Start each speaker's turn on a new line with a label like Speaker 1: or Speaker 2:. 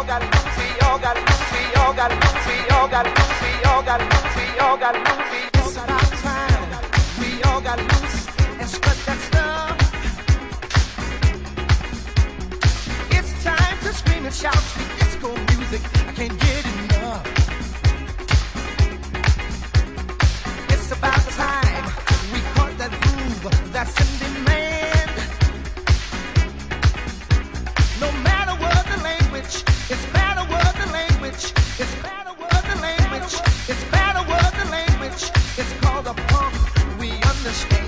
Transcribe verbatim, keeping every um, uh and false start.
Speaker 1: got loose, we all got loose, we all got loose, we all got loose, we all got loose, we all got loose. It's about time. We all got loose and spread that stuff. It's time to scream and shout sweet disco music. I can't get enough. It's about time we caught that groove that's in demand. No matter what the language, it's matter what the language, it's matter what the language, it's matter what the language. It's called a pump. We understand.